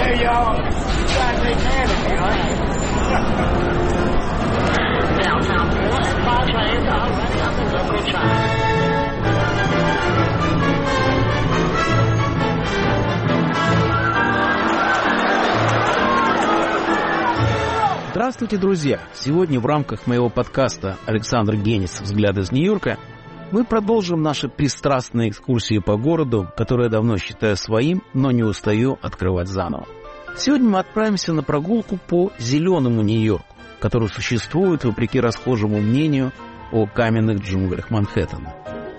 Hey, y'all. You gotta take care of me, right? Downtown Florida, 5 trains already up in local time. Здравствуйте, друзья! Сегодня в рамках моего подкаста «Александр Генис. Взгляд из Нью-Йорка» мы продолжим наши пристрастные экскурсии по городу, которые я давно считаю своим, но не устаю открывать заново. Сегодня мы отправимся на прогулку по зеленому Нью-Йорку, который существует вопреки расхожему мнению о каменных джунглях Манхэттена.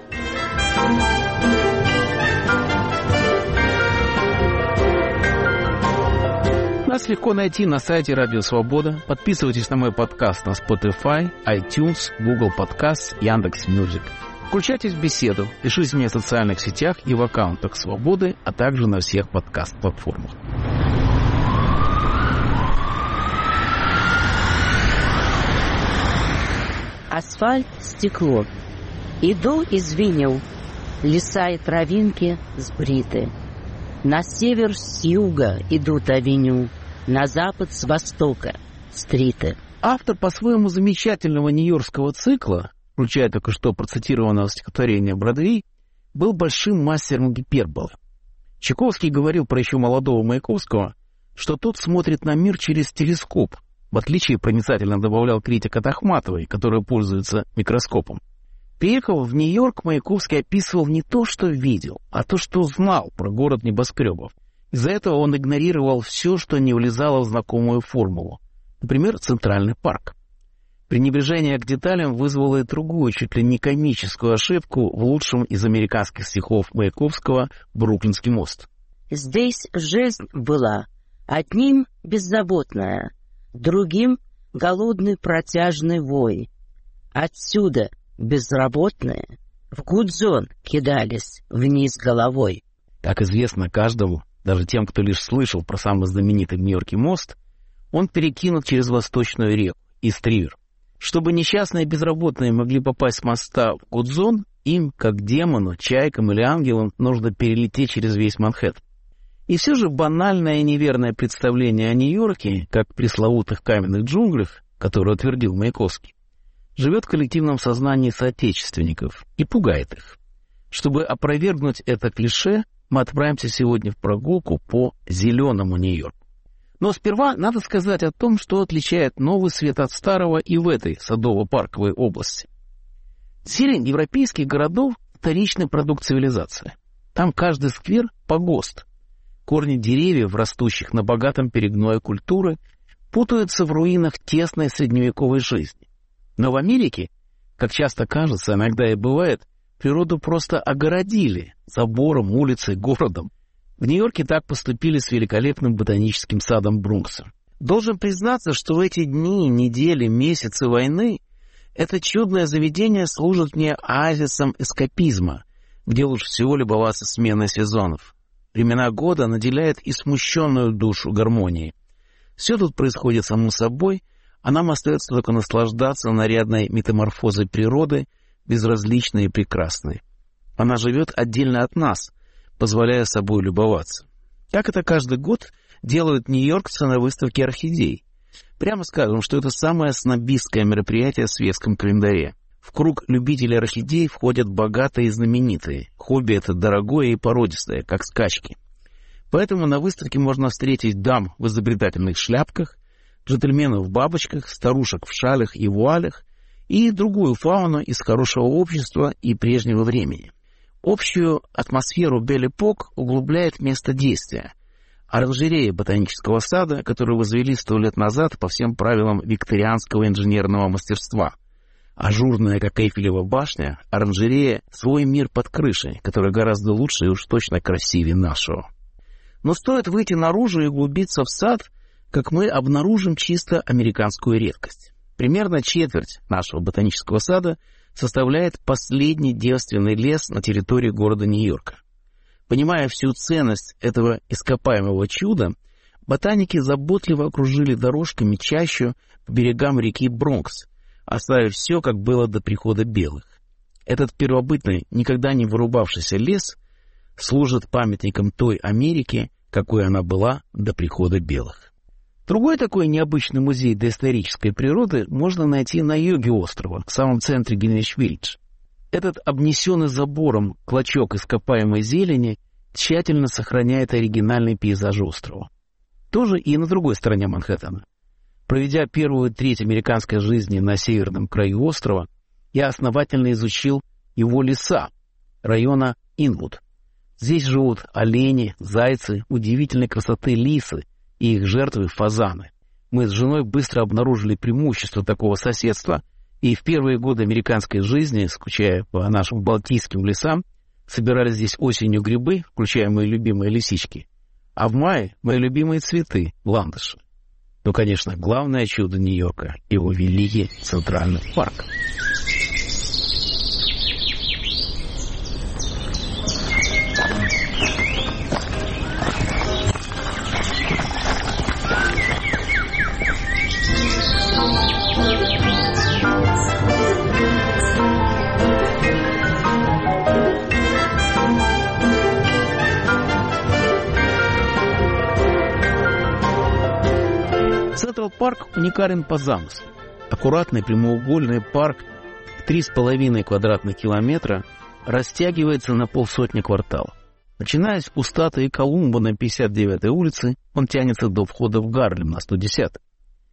Нас легко найти на сайте Радио Свобода. Подписывайтесь на мой подкаст на Spotify, iTunes, Google Podcasts, Яндекс.Мьюзик. Включайтесь в беседу, пишите мне в социальных сетях и в аккаунтах Свободы, а также на всех подкаст-платформах. Асфальт, стекло. Иду и звеню. Леса и травинки сбриты. На север с юга идут авеню, на запад с востока стриты. Автор по-своему замечательного нью-йоркского цикла, включая только что процитированного стихотворения «Бродвей», был большим мастером гиперболы. Чайковский говорил про еще молодого Маяковского, что тот смотрит на мир через телескоп, в отличие проницательно добавлял критик от Ахматовой, которая пользуется микроскопом. Приехав в Нью-Йорк, Маяковский описывал не то, что видел, а то, что знал про город небоскребов. Из-за этого он игнорировал все, что не влезало в знакомую формулу. Например, Центральный парк. Пренебрежение к деталям вызвало и другую, чуть ли не комическую ошибку в лучшем из американских стихов Маяковского «Бруклинский мост». Здесь жизнь была, одним беззаботная, другим голодный протяжный вой. Отсюда безработные в гудзон кидались вниз головой. Как известно каждому, даже тем, кто лишь слышал про самый знаменитый в Нью-Йорке мост, он перекинут через Восточную реку, Ист-Ривер. Чтобы несчастные безработные могли попасть с моста в гудзон, им, как демону, чайкам или ангелам, нужно перелететь через весь Манхэттен. И все же банальное и неверное представление о Нью-Йорке, как пресловутых каменных джунглях, которые утвердил Маяковский, живет в коллективном сознании соотечественников и пугает их. Чтобы опровергнуть это клише, мы отправимся сегодня в прогулку по зеленому Нью-Йорку. Но сперва надо сказать о том, что отличает новый свет от старого и в этой садово-парковой области. Зелень европейских городов – вторичный продукт цивилизации. Там каждый сквер – погост. Корни деревьев, растущих на богатом перегное культуры, путаются в руинах тесной средневековой жизни. Но в Америке, как часто кажется, иногда и бывает, природу просто огородили забором, улицей, городом. В Нью-Йорке так поступили с великолепным ботаническим садом Бронкса. Должен признаться, что в эти дни, недели, месяцы войны это чудное заведение служит мне оазисом эскапизма, где лучше всего любоваться сменой сезонов. Времена года наделяют и смущенную душу гармонией. Все тут происходит само собой, а нам остается только наслаждаться нарядной метаморфозой природы, безразличной и прекрасной. Она живет отдельно от нас, позволяя собой любоваться. Как это каждый год делают нью-йоркцы на выставке орхидей. Прямо скажем, что это самое снобистское мероприятие в светском календаре. В круг любителей орхидей входят богатые и знаменитые. Хобби это дорогое и породистое, как скачки. Поэтому на выставке можно встретить дам в изобретательных шляпках, джентльменов в бабочках, старушек в шалях и вуалях и другую фауну из хорошего общества и прежнего времени. Общую атмосферу Бель-Эпок углубляет место действия. Оранжерея ботанического сада, которую возвели 100 лет назад по всем правилам викторианского инженерного мастерства. Ажурная, как Эйфелева башня, оранжерея — свой мир под крышей, который гораздо лучше и уж точно красивее нашего. Но стоит выйти наружу и углубиться в сад, как мы обнаружим чисто американскую редкость. Примерно четверть нашего ботанического сада составляет последний девственный лес на территории города Нью-Йорка. Понимая всю ценность этого ископаемого чуда, ботаники заботливо окружили дорожками чащу к берегам реки Бронкс, оставив все, как было до прихода белых. Этот первобытный, никогда не вырубавшийся лес служит памятником той Америки, какой она была до прихода белых. Другой такой необычный музей доисторической природы можно найти на юге острова, в самом центре Гринвич-Виллидж. Этот обнесенный забором клочок ископаемой зелени тщательно сохраняет оригинальный пейзаж острова. Тоже и на другой стороне Манхэттена. Проведя первую треть американской жизни на северном краю острова, я основательно изучил его леса района Инвуд. Здесь живут олени, зайцы, удивительной красоты лисы и их жертвы фазаны. Мы с женой быстро обнаружили преимущество такого соседства, и в первые годы американской жизни, скучая по нашим балтийским лесам, собирали здесь осенью грибы, включая мои любимые лисички, а в мае мои любимые цветы — ландыши. Ну, конечно, главное чудо Нью-Йорка — его великий Центральный парк. Централ-парк уникален по замыслу. Аккуратный прямоугольный парк в 3,5 квадратных километра растягивается на полсотни кварталов. Начиная с Пустата и Колумба на 59-й улице, он тянется до входа в Гарлем на 110-й.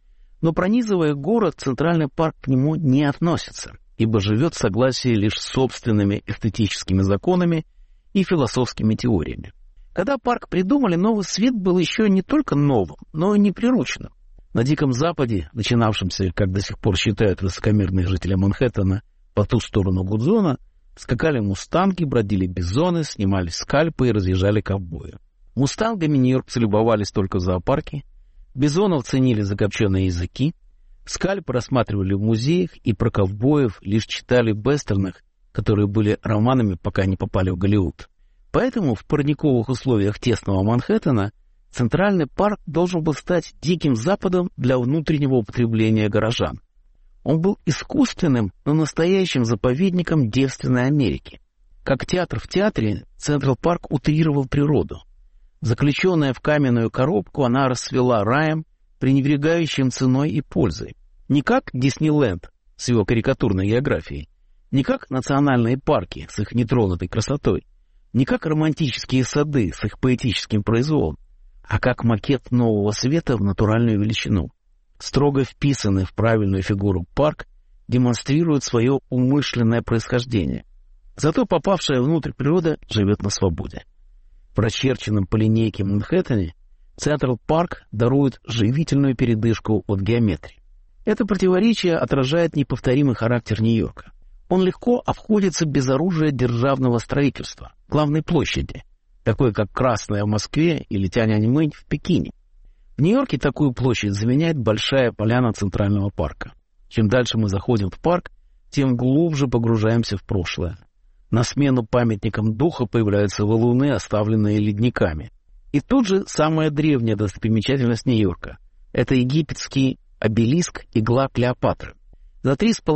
Но пронизывая город, Центральный парк к нему не относится, ибо живет в согласии лишь с собственными эстетическими законами и философскими теориями. Когда парк придумали, Новый Свет был еще не только новым, но и неприручным. На Диком Западе, начинавшемся, как до сих пор считают высокомерные жители Манхэттена, по ту сторону Гудзона, скакали мустанги, бродили бизоны, снимали скальпы и разъезжали ковбои. Мустангами нью-йоркцы любовались только в зоопарке, бизонов ценили за копченые языки, скальпы рассматривали в музеях и про ковбоев лишь читали в вестернах, которые были романами, пока не попали в Голливуд. Поэтому в парниковых условиях тесного Манхэттена Центральный парк должен был стать Диким Западом для внутреннего употребления горожан. Он был искусственным, но настоящим заповедником девственной Америки. Как театр в театре, Централ-парк утрировал природу. Заключенная в каменную коробку, она расцвела раем, пренебрегающим ценой и пользой. Не как Диснейленд с его карикатурной географией, не как национальные парки с их нетронутой красотой, не как романтические сады с их поэтическим произволом, а как макет Нового Света в натуральную величину. Строго вписанный в правильную фигуру парк демонстрирует свое умышленное происхождение. Зато попавшая внутрь природа живет на свободе. В прочерченном по линейке Манхэттене Централ-парк дарует живительную передышку от геометрии. Это противоречие отражает неповторимый характер Нью-Йорка. Он легко обходится без оружия державного строительства, главной площади, такой как Красная в Москве или Тяньаньмэнь в Пекине. В Нью-Йорке такую площадь заменяет большая поляна Центрального парка. Чем дальше мы заходим в парк, тем глубже погружаемся в прошлое. На смену памятникам духа появляются валуны, оставленные ледниками. И тут же самая древняя достопримечательность Нью-Йорка — это египетский обелиск «Игла Клеопатры». За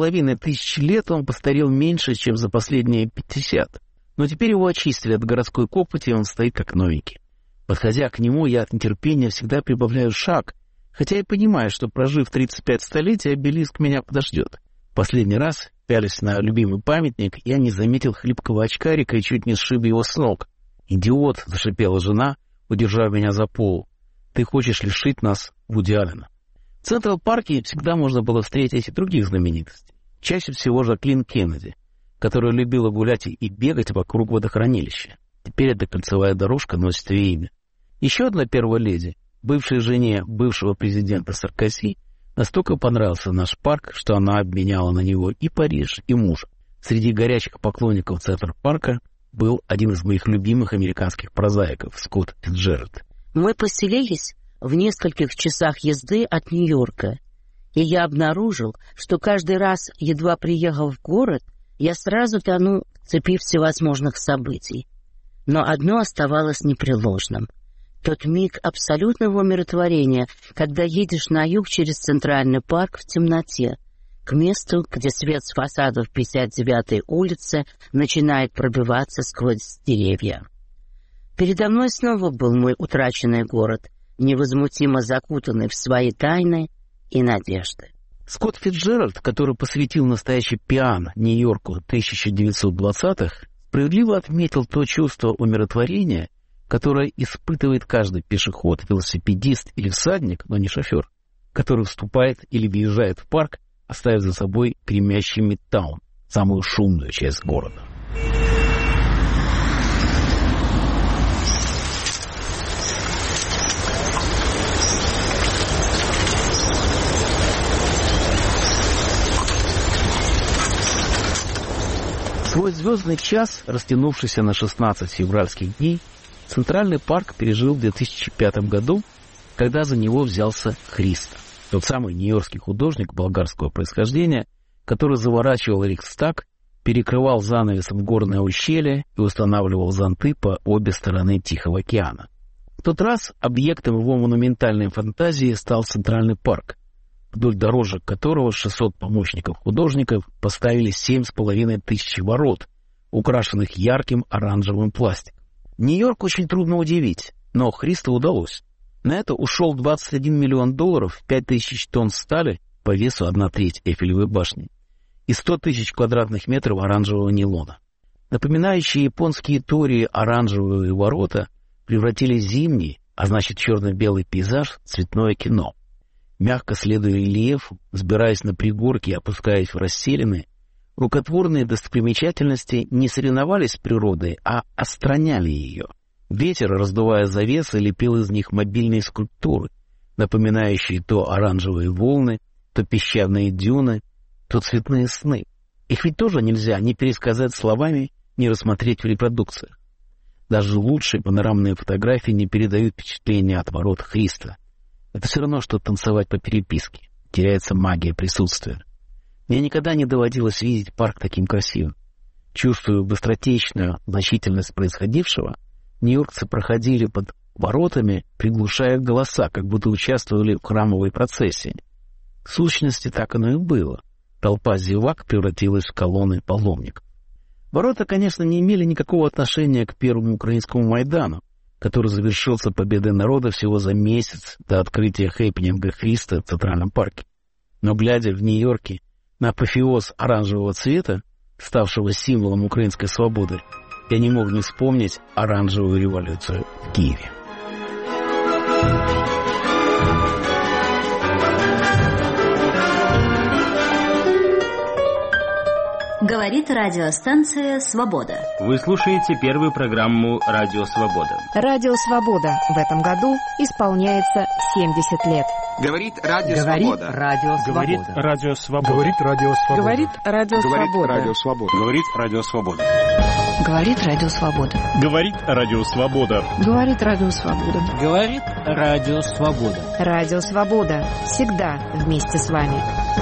3500 лет он постарел меньше, чем за последние 50. Но теперь его очистили от городской копоти, и он стоит как новенький. Подходя к нему, я от нетерпения всегда прибавляю шаг, хотя и понимаю, что, прожив 35 столетий, обелиск меня подождет. Последний раз, пялясь на любимый памятник, я не заметил хлипкого очкарика и чуть не сшиб его с ног. «Идиот!» — зашипела жена, удержав меня за полу. «Ты хочешь лишить нас Вуди Аллена?» В Централ-парке всегда можно было встретить и других знаменитостей. Чаще всего Жаклин Кеннеди, которая любила гулять и бегать вокруг водохранилища. Теперь эта кольцевая дорожка носит ее имя. Еще одна первая леди, бывшей жене бывшего президента Саркози, настолько понравился наш парк, что она обменяла на него и Париж, и мужа. Среди горячих поклонников Централ-парка был один из моих любимых американских прозаиков, Скотт Фицджеральд. Мы поселились в нескольких часах езды от Нью-Йорка, и я обнаружил, что каждый раз, едва приехав в город, я сразу тону в цепи всевозможных событий. Но одно оставалось непреложным. Тот миг абсолютного умиротворения, когда едешь на юг через Центральный парк в темноте, к месту, где свет с фасадов 59-й улицы начинает пробиваться сквозь деревья. Передо мной снова был мой утраченный город, невозмутимо закутанный в свои тайны и надежды. Скотт Фицджеральд, который посвятил настоящий пиано Нью-Йорку 1920-х, справедливо отметил то чувство умиротворения, которое испытывает каждый пешеход, велосипедист или всадник, но не шофер, который вступает или въезжает в парк, оставив за собой гремящий Мидтаун, самую шумную часть города. Свой звездный час, растянувшийся на 16 февральских дней, Центральный парк пережил в 2005 году, когда за него взялся Христо, тот самый нью-йоркский художник болгарского происхождения, который заворачивал Рейхстаг, перекрывал занавесом горное ущелье и устанавливал зонты по обе стороны Тихого океана. В тот раз объектом его монументальной фантазии стал Центральный парк, вдоль дорожек которого 600 помощников художников поставили 7500 ворот, украшенных ярким оранжевым пластиком. Нью-Йорк очень трудно удивить, но Христо удалось. На это ушел $21 миллион, 5000 тонн стали по весу 1/3 Эйфелевой башни и 100 тысяч квадратных метров оранжевого нейлона. Напоминающие японские тори оранжевые ворота превратили зимний, а значит черно-белый пейзаж в цветное кино. Мягко следуя рельефу, взбираясь на пригорки и опускаясь в расселины, рукотворные достопримечательности не соревновались с природой, а отстраняли ее. Ветер, раздувая завесы, лепил из них мобильные скульптуры, напоминающие то оранжевые волны, то песчаные дюны, то цветные сны. Их ведь тоже нельзя ни пересказать словами, ни рассмотреть в репродукциях. Даже лучшие панорамные фотографии не передают впечатления от ворот Христа. Это все равно, что танцевать по переписке. Теряется магия присутствия. Мне никогда не доводилось видеть парк таким красивым. Чувствуя быстротечную значительность происходившего, нью-йоркцы проходили под воротами, приглушая голоса, как будто участвовали в храмовой процессии. В сущности, так оно и было. Толпа зевак превратилась в колонны паломников. Ворота, конечно, не имели никакого отношения к первому украинскому Майдану, который завершился победой народа всего за месяц до открытия хэппининга Христа в Центральном парке. Но, глядя в Нью-Йорке на апофеоз оранжевого цвета, ставшего символом украинской свободы, я не мог не вспомнить оранжевую революцию в Киеве. Говорит радиостанция «Свобода». Вы слушаете первую программу «Радио Свобода». Радио «Свобода» в этом году исполняется 70 лет. Говорит Радио Свобода. Говорит Радио Свобода. Говорит Радио Свобода. Говорит Радио Свобода. Говорит Радио Свобода. Говорит Радио Свобода. Говорит Радио Свобода. Говорит Радио Свобода. Говорит Радио Свобода. Радио Свобода. Всегда вместе с вами.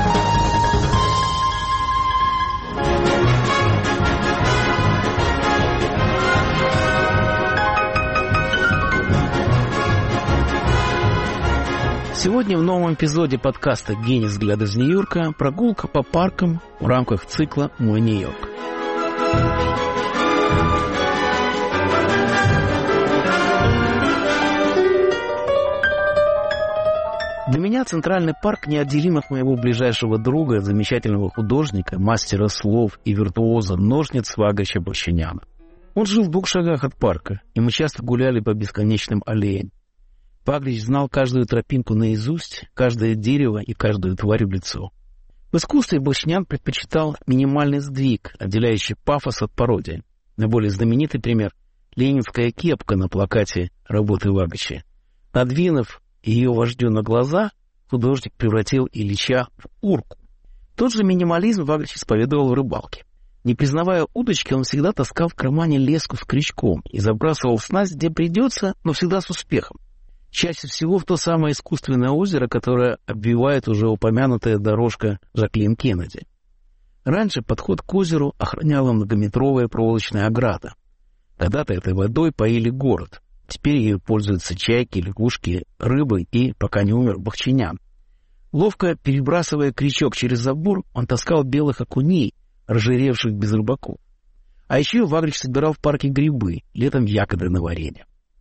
Сегодня в новом эпизоде подкаста «Гений взгляд из Нью-Йорка» прогулка по паркам в рамках цикла «Мой Нью-Йорк». Для меня Центральный парк неотделим от моего ближайшего друга, замечательного художника, мастера слов и виртуоза ножниц Вагрича Борщиняна. Он жил в 2 шагах от парка, и мы часто гуляли по бесконечным аллеям. Вагрич знал каждую тропинку наизусть, каждое дерево и каждую тварь в лицо. В искусстве Борщинян предпочитал минимальный сдвиг, отделяющий пафос от пародии. Наиболее знаменитый пример — ленинская кепка на плакате работы Вагрича. Надвинув ее вождю на глаза, художник превратил Ильича в урку. Тот же минимализм Вагрич исповедовал в рыбалке. Не признавая удочки, он всегда таскал в кармане леску с крючком и забрасывал снасть где придется, но всегда с успехом. Чаще всего в то самое искусственное озеро, которое обвивает уже упомянутая дорожка Жаклин Кеннеди. Раньше подход к озеру охраняла многометровая проволочная ограда. Когда-то этой водой поили город. Теперь ею пользуются чайки, лягушки, рыбы и, пока не умер, Борщинян. Ловко перебрасывая крючок через забор, он таскал белых окуней, разжиревших без рыбаков. А еще Вагрич собирал в парке грибы, летом ягоды на варенье.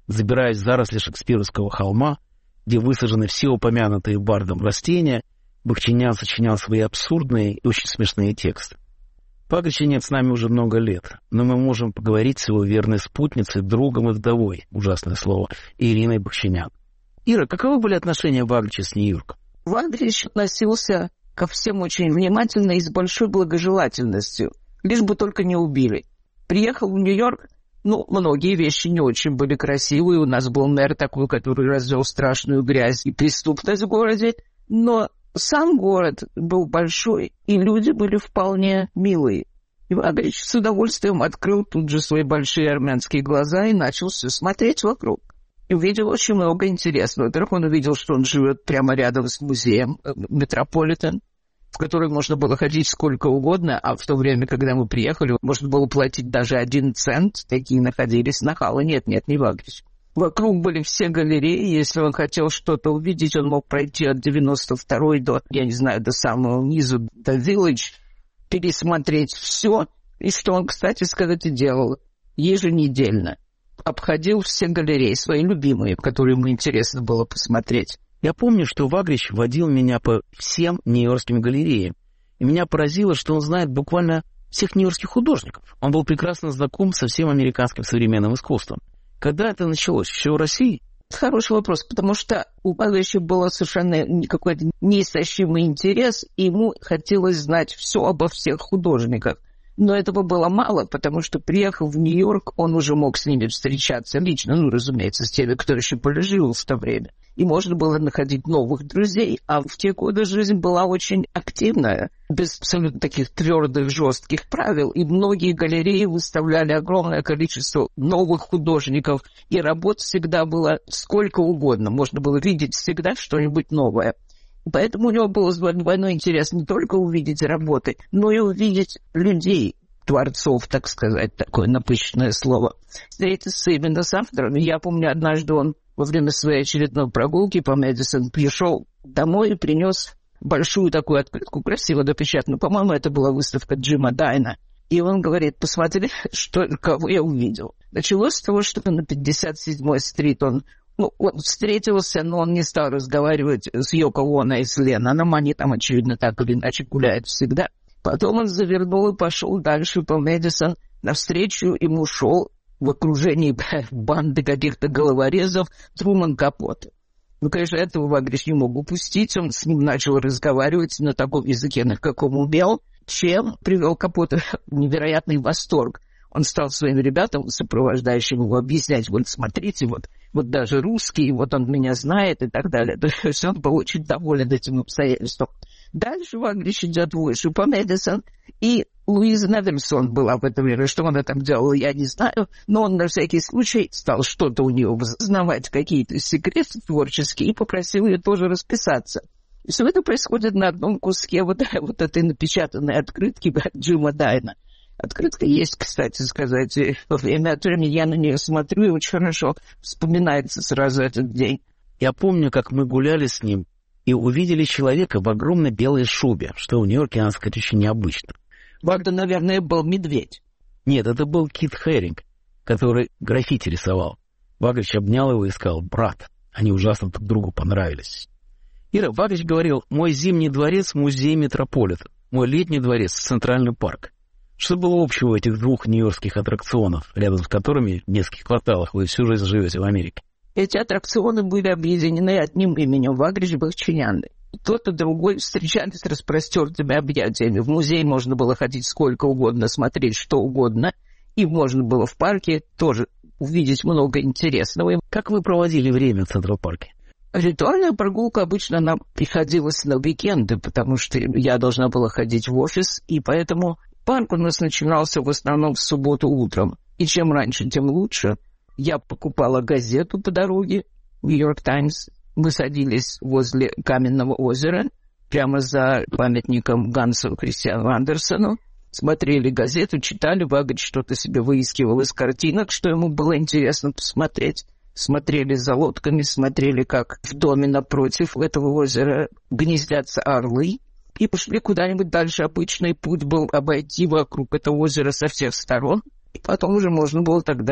забираясь в заросли Шекспировского холма, где высажены все упомянутые Бардом растения, Бахчинян сочинял свои абсурдные и очень смешные тексты. Вагрича нет с нами уже много лет, но мы можем поговорить с его верной спутницей, другом и вдовой, ужасное слово, Ириной Бахчинян. Ира, каковы были отношения Вагрича с Нью-Йорком? Вагрич относился ко всем очень внимательно и с большой благожелательностью, лишь бы только не убили. Приехал в Нью-Йорк, многие вещи не очень были красивые. У нас был мэр такой, который развел страшную грязь и преступность в городе, но сам город был большой, и люди были вполне милые. И Вагрич с удовольствием открыл тут же свои большие армянские глаза и начал все смотреть вокруг. И увидел очень много интересного. Во-первых, он увидел, что он живет прямо рядом с музеем Метрополитен, в который можно было ходить сколько угодно, а в то время, когда мы приехали, можно было платить даже 1 цент. Такие находились нахалы. Нет, не Вагрич. Вокруг были все галереи. Если он хотел что-то увидеть, он мог пройти от 92-й до самого низу, до Village, пересмотреть все. И что он, кстати сказать, и делал еженедельно. Обходил все галереи, свои любимые, которые ему интересно было посмотреть. Я помню, что Вагрич водил меня по всем нью-йоркским галереям. И меня поразило, что он знает буквально всех нью-йоркских художников. Он был прекрасно знаком со всем американским современным искусством. Когда это началось? Еще в России? Хороший вопрос, потому что у Вагрича был совершенно какой-то неистощимый интерес, и ему хотелось знать все обо всех художниках. Но этого было мало, потому что, приехав в Нью-Йорк, он уже мог с ними встречаться лично, разумеется, с теми, кто еще жил в то время. И можно было находить новых друзей, а в те годы жизнь была очень активная, без абсолютно таких твердых, жестких правил. И многие галереи выставляли огромное количество новых художников, и работ всегда было сколько угодно. Можно было видеть всегда что-нибудь новое. Поэтому у него был двойной интерес не только увидеть работы, но и увидеть людей, творцов, так сказать, такое напыщенное слово. Встретиться именно с авторами. Я помню, однажды он во время своей очередной прогулки по Мэдисон пришел домой и принес большую такую открытку, красиво напечатанную. По-моему, это была выставка Джима Дайна. И он говорит: посмотри, кого я увидел. Началось с того, что на 57-й стрит он встретился, но он не стал разговаривать с Йоко Оно и с Ленноном. Они там, очевидно, так или иначе гуляют всегда. Потом он завернул и пошел дальше по Мэдисон. Навстречу ему шел в окружении банды каких-то головорезов Труман Капоте. Конечно, этого Вагрич не мог упустить. Он с ним начал разговаривать на таком языке, на каком умел, чем привел Капоте в невероятный восторг. Он стал своим ребятам, сопровождающим его, объяснять: смотрите, вот даже русский, он меня знает и так далее. То есть он был очень доволен этим обстоятельством. Дальше Вагрич идет выше по Мэдисон, и Луиза Неверсон была в это время. Что она там делала, я не знаю, но он на всякий случай стал что-то у нее узнавать, какие-то секреты творческие, и попросил ее тоже расписаться. И все это происходит на одном куске этой напечатанной открытки Джима Дайна. Открытка есть, кстати сказать, и время от времени я на нее смотрю, и очень хорошо вспоминается сразу этот день. Я помню, как мы гуляли с ним и увидели человека в огромной белой шубе, что в Нью-Йорке, надо сказать, очень необычно. Это, наверное, был медведь. Нет, это был Кит Херинг, который граффити рисовал. Вагрич обнял его и сказал: брат, они ужасно друг другу понравились. Ира, Вагрич говорил: мой зимний дворец — музей Метрополитен, мой летний дворец — Центральный парк. Что было общего у этих двух нью-йоркских аттракционов, рядом с которыми в нескольких кварталах вы всю жизнь живете в Америке? Эти аттракционы были объединены одним именем — Вагрич Бахчинян. Тот и другой встречались с распростертыми объятиями. В музей можно было ходить сколько угодно, смотреть что угодно, и можно было в парке тоже увидеть много интересного. Как вы проводили время в Централ-парке? Ритуальная прогулка обычно нам приходилась на уикенды, потому что я должна была ходить в офис, и поэтому парк у нас начинался в основном в субботу утром. И чем раньше, тем лучше. Я покупала газету по дороге, «Нью-Йорк Таймс». Мы садились возле Каменного озера, прямо за памятником Гансу Кристиану Андерсону. Смотрели газету, читали, Вагрич что-то себе выискивал из картинок, что ему было интересно посмотреть. Смотрели за лодками, смотрели, как в доме напротив этого озера гнездятся орлы. И пошли куда-нибудь дальше. Обычный путь был обойти вокруг этого озера со всех сторон. И потом уже можно было тогда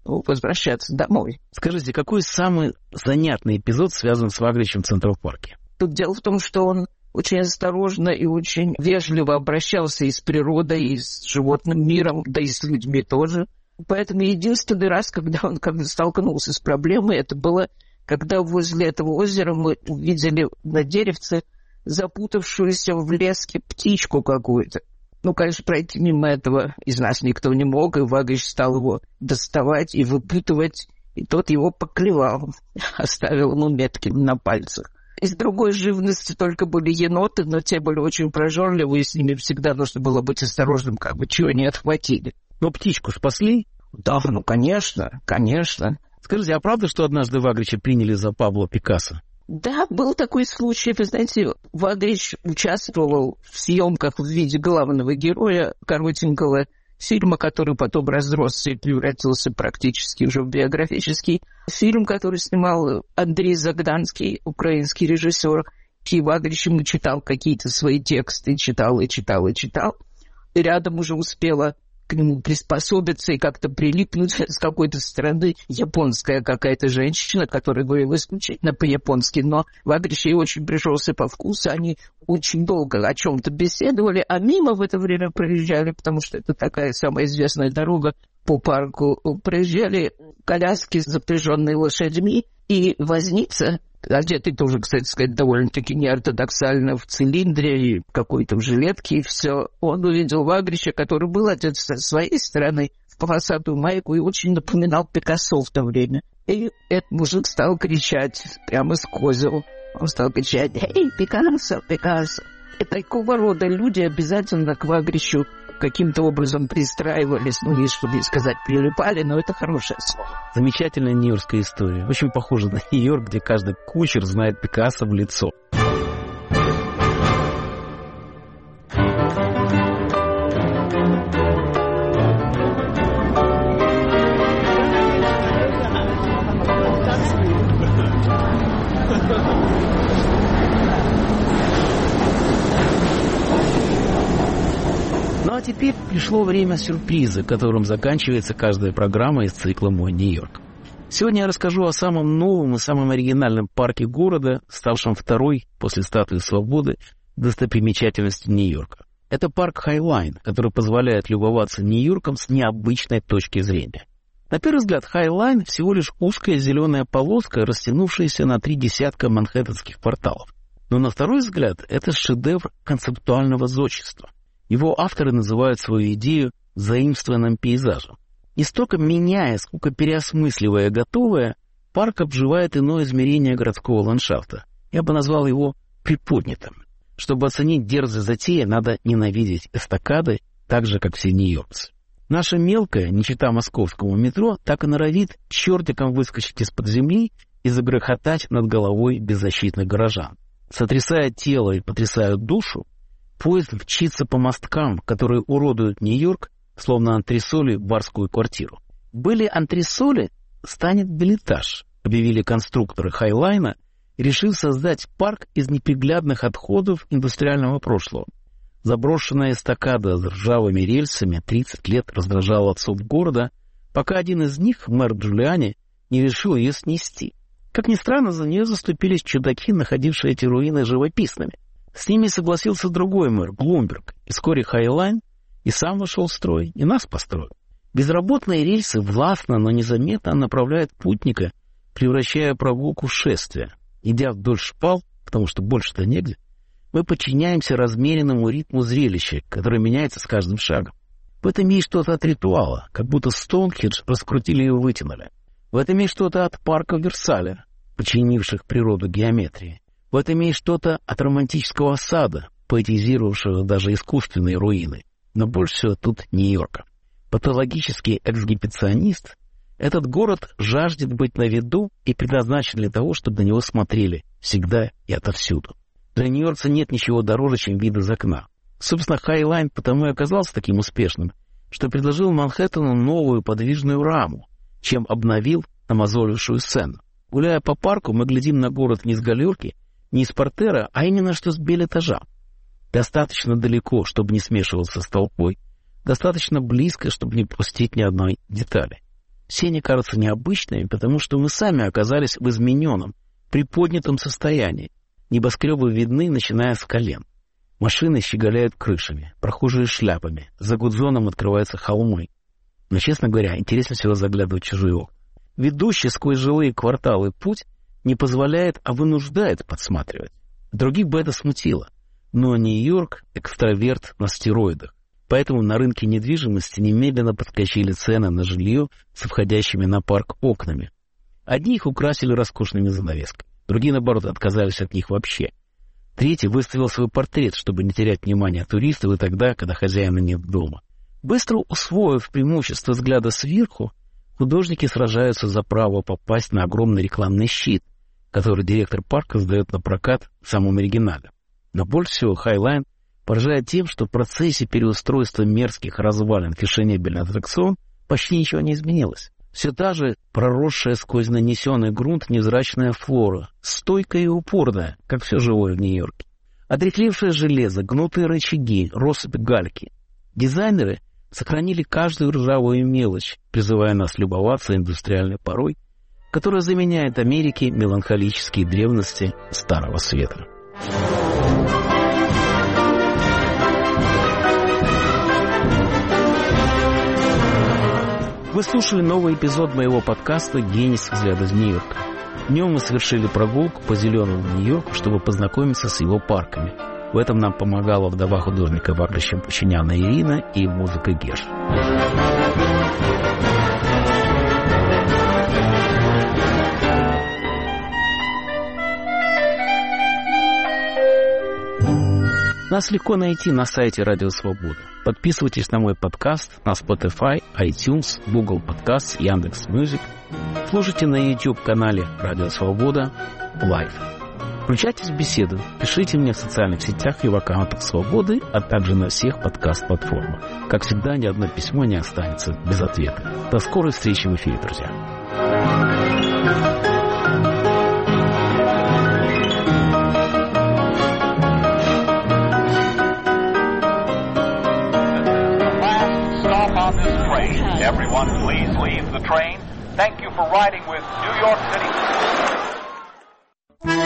возвращаться домой. Скажите, какой самый занятный эпизод связан с Вагричем в Централ-парке? Тут дело в том, что он очень осторожно и очень вежливо обращался и с природой, и с животным миром, да и с людьми тоже. Поэтому единственный раз, когда он столкнулся с проблемой, это было, когда возле этого озера мы увидели на деревце запутавшуюся в леске птичку какую-то. Ну, конечно, пройти мимо этого из нас никто не мог, и Вагрич стал его доставать и выпутывать, и тот его поклевал, оставил ему метки на пальцах. Из другой живности только были еноты, но те были очень прожорливые, и с ними всегда нужно было быть осторожным, как бы чего не отхватили. Но птичку спасли? Да, ну, конечно, конечно. Скажите, а правда, что однажды Вагрича приняли за Пабло Пикассо? Да, был такой случай. Вы знаете, Вагрич участвовал в съемках в виде главного героя коротенького фильма, который потом разросся и превратился практически уже в биографический фильм, который снимал Андрей Загданский, украинский режиссер. И Вагрич ему читал какие-то свои тексты, читал. И рядом уже успела к нему приспособиться и как-то прилипнуть с какой-то стороны японская какая-то женщина, которая говорила исключительно по-японски, но Вагрич ей очень пришелся по вкусу, они очень долго о чем-то беседовали, а мимо в это время проезжали, потому что это такая самая известная дорога по парку, проезжали коляски, запряженные лошадьми, и возница, одетый тоже, кстати сказать, довольно-таки неортодоксально, в цилиндре и какой-то в жилетке, и все. Он увидел Вагрича, который был одет со своей стороны в полосатую майку и очень напоминал Пикассо в то время. И этот мужик стал кричать прямо с козел. Он стал кричать: «Эй, Пикассо, Пикассо!» И такого рода люди обязательно к Вагричу каким-то образом пристраивались, ну, лишь, чтобы сказать, прилипали, но это хорошее слово. Замечательная нью-йоркская история. Очень похожа на Нью-Йорк, где каждый кучер знает Пикассо в лицо. Ну а теперь пришло время сюрприза, которым заканчивается каждая программа из цикла «Мой Нью-Йорк». Сегодня я расскажу о самом новом и самом оригинальном парке города, ставшем второй после Статуи Свободы достопримечательностью Нью-Йорка. Это парк Хай-Лайн, который позволяет любоваться Нью-Йорком с необычной точки зрения. На первый взгляд, Хай-Лайн всего лишь узкая зеленая полоска, растянувшаяся на 3 десятка манхэттенских кварталов. Но на второй взгляд, это шедевр концептуального зодчества. Его авторы называют свою идею заимствованным пейзажем. Не столько меняя, сколько переосмысливая готовое, парк обживает иное измерение городского ландшафта. Я бы назвал его приподнятым. Чтобы оценить дерзость затеи, надо ненавидеть эстакады, так же, как все нью-йоркцы. Наша мелкая, не чита московскому метро, так и норовит чертиком выскочить из-под земли и загрохотать над головой беззащитных горожан. Сотрясая тело и потрясая душу, поезд мчится по мосткам, которые уродуют Нью-Йорк, словно антресоли барскую квартиру. Были антресоли, станет билетаж, объявили конструкторы Хай-Лайна, решив создать парк из неприглядных отходов индустриального прошлого. Заброшенная эстакада с ржавыми рельсами 30 лет раздражала отцов города, пока один из них, мэр Джулиани, не решил ее снести. Как ни странно, за нее заступились чудаки, находившие эти руины живописными. С ними согласился другой мэр, Блумберг, и вскоре Хай-Лайн и сам вошел в строй, и нас построил. Безработные рельсы властно, но незаметно направляют путника, превращая прогулку в шествие. Идя вдоль шпал, потому что больше-то негде, мы подчиняемся размеренному ритму зрелища, которое меняется с каждым шагом. В этом есть что-то от ритуала, как будто Стоунхендж раскрутили и вытянули. В этом есть что-то от парка Версаля, подчинивших природу геометрии. В этом есть что-то от романтического сада, поэтизировавшего даже искусственные руины. Но больше всего тут Нью-Йорка. Патологический эксгибиционист, этот город жаждет быть на виду и предназначен для того, чтобы на него смотрели всегда и отовсюду. Для нью-йоркца нет ничего дороже, чем вид из окна. Собственно, Хай-Лайн потому и оказался таким успешным, что предложил Манхэттену новую подвижную раму, чем обновил намазолившую сцену. Гуляя по парку, мы глядим на город не с галерки, не из портера, а именно что с бельэтажа. Достаточно далеко, чтобы не смешиваться с толпой, достаточно близко, чтобы не пропустить ни одной детали. Все они кажутся необычными, потому что мы сами оказались в измененном, приподнятом состоянии. Небоскребы видны, начиная с колен. Машины щеголяют крышами, прохожие шляпами, за Гудзоном открываются холмы. Но, честно говоря, интереснее всего заглядывать в чужие окна. Ведущий сквозь жилые кварталы путь не позволяет, а вынуждает подсматривать. Других бы это смутило. Но Нью-Йорк — экстраверт на стероидах. Поэтому на рынке недвижимости немедленно подскочили цены на жилье с входящими на парк окнами. Одни их украсили роскошными занавесками, другие, наоборот, отказались от них вообще. Третий выставил свой портрет, чтобы не терять внимание туристов и тогда, когда хозяина нет дома. Быстро усвоив преимущество взгляда сверху, художники сражаются за право попасть на огромный рекламный щит, который директор парка сдает на прокат в самом оригинале. Но больше всего Хайлайн поражает тем, что в процессе переустройства мерзких развалин фешенебельный аттракцион почти ничего не изменилось. Все та же проросшая сквозь нанесенный грунт невзрачная флора, стойкая и упорная, как все живое в Нью-Йорке. Отрехлевшее железо, гнутые рычаги, россыпь гальки. Дизайнеры сохранили каждую ржавую мелочь, призывая нас любоваться индустриальной порой, которая заменяет Америке меланхолические древности Старого Света. Вы слушали новый эпизод моего подкаста «Генис. Взгляд из Нью-Йорка». В нем мы совершили прогулку по зеленому Нью-Йорку, чтобы познакомиться с его парками. В этом нам помогала вдова художника Вагрища Пучиняна Ирина и музыка Геш. Нас легко найти на сайте Радио Свобода. Подписывайтесь на мой подкаст на Spotify, iTunes, Google Podcasts, Яндекс.Мьюзик. Слушайте на YouTube-канале Радио Свобода Live. Включайтесь в беседу, пишите мне в социальных сетях и в аккаунтах Свободы, а также на всех подкаст-платформах. Как всегда, ни одно письмо не останется без ответа. До скорой встречи в эфире, друзья. Everyone, please leave the train. Thank you for riding with New York City.